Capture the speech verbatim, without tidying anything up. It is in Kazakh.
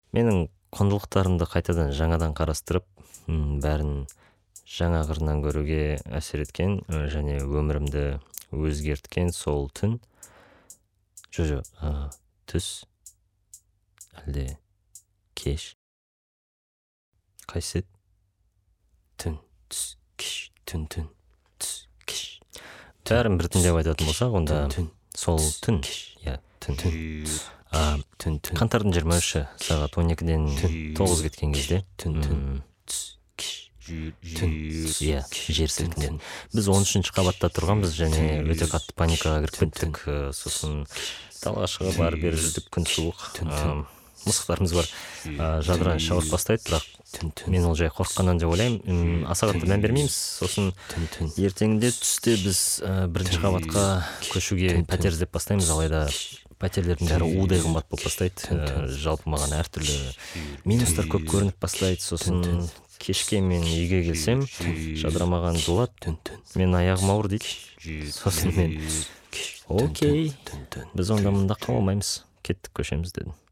менің құндылықтарымды қайтадан жаңадан қарастырып, бәрін жаңа қырынан көруге әсер еткен және өмірімді өзгерткен сол түн. Жо-жо, түс әлде кеш? Қайсы? Түн, түс, кеш, түн, түн, түс, кеш. Бәрін біртіндеп айтатын болсақ, онда сол түн, иә, түн. Түн, түн. Қаңтардың жиырма үші сағат он екіден тоғыз кеткен кезде, түн, түн, түс, кеш, түн, иә, жер сілкінді. Біз он үшінші қабатта тұрғанбыз және өте қатты паникаға кіріп кеттік. Сосын далаға шығып бары бері жүрдік, күн суық. Мысықтарымыз бар, жадыран шауып бастайды, бірақ мен ол жай қорыққаннан деп ойлаймын. Аса қатты мән бермейміз. Сосын ертеңінде түсте біз бірінші қабатқа көшуге пәтер іздеп бастаймыз, алайда пәтерлердің бәрі удай қымбат болып бастайды. Жалпы маған әртүрлі минустар көп көрініп бастайды. Сосын кешке мен үйге келсем, жадырамаған дулат, мен аяғым ауыр дейді. Сосын мен, окей, біз онда мұнда қала алмаймыз, кеттік, көшеміз дедім.